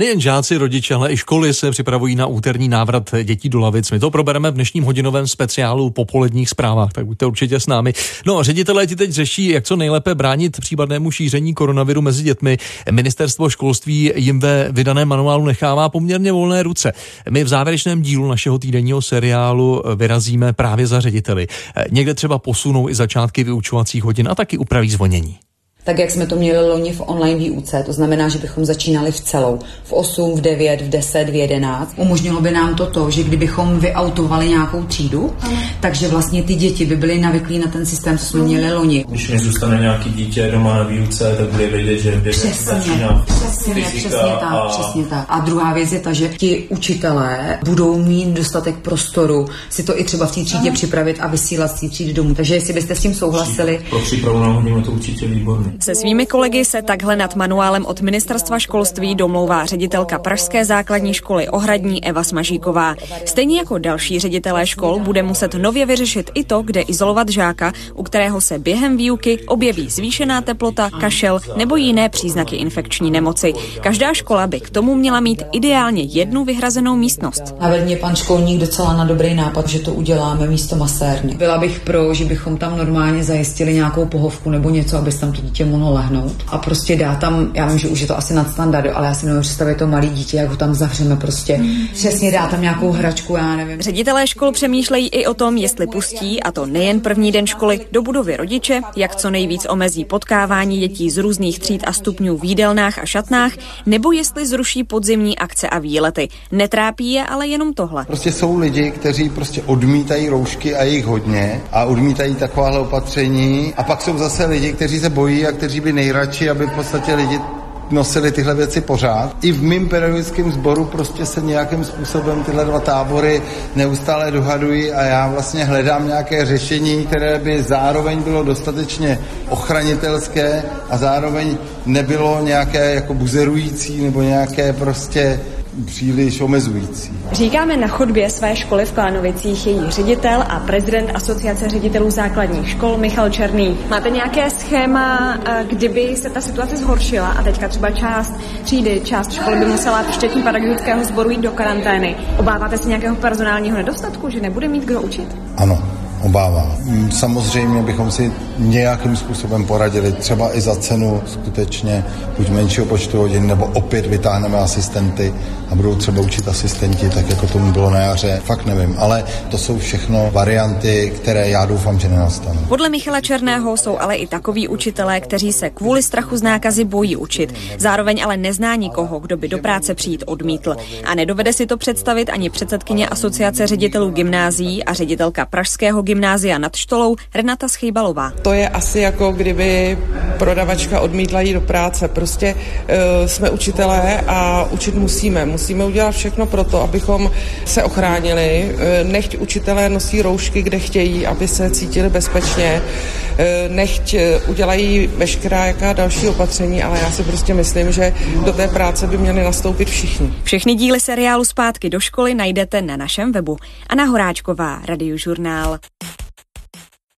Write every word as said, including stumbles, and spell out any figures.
Nejen žáci, rodiče, ale i školy se připravují na úterní návrat dětí do lavic. My to probereme v dnešním hodinovém speciálu po poledních zprávách, tak buďte určitě s námi. No, ředitelé ti teď řeší, jak co nejlépe bránit případnému šíření koronaviru mezi dětmi. Ministerstvo školství jim ve vydaném manuálu nechává poměrně volné ruce. My v závěrečném dílu našeho týdenního seriálu vyrazíme právě za řediteli. Někde třeba posunou i začátky vyučovacích hodin a taky upraví zvonění. Tak jak jsme to měli loni v online výuce, to znamená, že bychom začínali v celou, v osm, v devět, v deset, v jedenáct. Umožnilo by nám to to, že kdybychom vyautovali nějakou třídu, ano. takže vlastně ty děti by byly navyklí na ten systém, co jsme měli loni. Když mi zůstane nějaký dítě doma na výuce, tak bude vědět, že začíná přesně, přesně tak, a... přesně tak. A druhá věc je ta, že ti učitelé budou mít dostatek prostoru si to i třeba v té třídě ano. připravit a vysílat z té třídy domů. Takže jestli byste s tím souhlasili. Pro přípravu na hodinu to určitě výborný. Se svými kolegy se takhle nad manuálem od Ministerstva školství domlouvá ředitelka pražské základní školy Ohradní Eva Smažíková. Stejně jako další ředitelé škol bude muset nově vyřešit i to, kde izolovat žáka, u kterého se během výuky objeví zvýšená teplota, kašel nebo jiné příznaky infekční nemoci. Každá škola by k tomu měla mít ideálně jednu vyhrazenou místnost. Navedl mě pan školník docela na dobrý nápad, že to uděláme místo masérny. Byla bych pro, že bychom tam normálně zajistili nějakou pohovku nebo něco, aby tam to dítě mohlo lehnout a prostě dá tam, já vím, že už je to asi nadstandard, ale já si nemůžu představit to malé dítě, jak ho tam zavřeme prostě. Mm. Přesně dá tam nějakou hračku, já nevím. Ředitelé škol přemýšlejí i o tom, jestli pustí, a to nejen první den školy, do budovy rodiče, jak co nejvíc omezí potkávání dětí z různých tříd a stupňů v jídelnách a šatnách, nebo jestli zruší podzimní akce a výlety. Netrápí je ale jenom tohle. Prostě jsou lidi, kteří prostě odmítají roušky a jich hodně a odmítají takováhle opatření a pak jsou zase lidi, kteří se bojí a kteří by nejradši, aby v podstatě lidi nosili tyhle věci pořád. I v mým pedagogickém sboru prostě se nějakým způsobem tyhle dva tábory neustále dohadují a já vlastně hledám nějaké řešení, které by zároveň bylo dostatečně ochranitelské a zároveň nebylo nějaké jako buzerující nebo nějaké prostě příliš omezující. Říkáme na chodbě své školy v Klánovicích její ředitel a prezident Asociace ředitelů základních škol Michal Černý. Máte nějaké schéma, kdyby se ta situace zhoršila a teďka třeba část třídy, část školy by musela včetně pedagogického sboru jít do karantény? Obáváte se nějakého personálního nedostatku, že nebude mít kdo učit? Ano. Obává. Samozřejmě bychom si nějakým způsobem poradili, třeba i za cenu skutečně buď menšího počtu hodin, nebo opět vytáhneme asistenty a budou třeba učit asistenti, tak jako tomu bylo na jaře. Fakt nevím, ale to jsou všechno varianty, které já doufám, že nenastanou. Podle Michala Černého jsou ale i takoví učitelé, kteří se kvůli strachu z nákazy bojí učit. Zároveň ale nezná nikoho, kdo by do práce přijít odmítl. A nedovede si to představit ani předsedkyně Asociace ředitelů gymnázií a ředitelka pražského gymnázia nad Štolou Renata Schejbalová. To je asi jako kdyby prodavačka odmítla jít do práce. Prostě uh, jsme učitelé a učit musíme. Musíme udělat všechno pro to, abychom se ochránili. Uh, nechť učitelé nosí roušky, kde chtějí, aby se cítili bezpečně. Uh, nechť udělají veškerá jaká další opatření, ale já si prostě myslím, že do té práce by měli nastoupit všichni. Všechny díly seriálu Zpátky do školy najdete na našem webu. Anna Horáčková, Radiožurnál.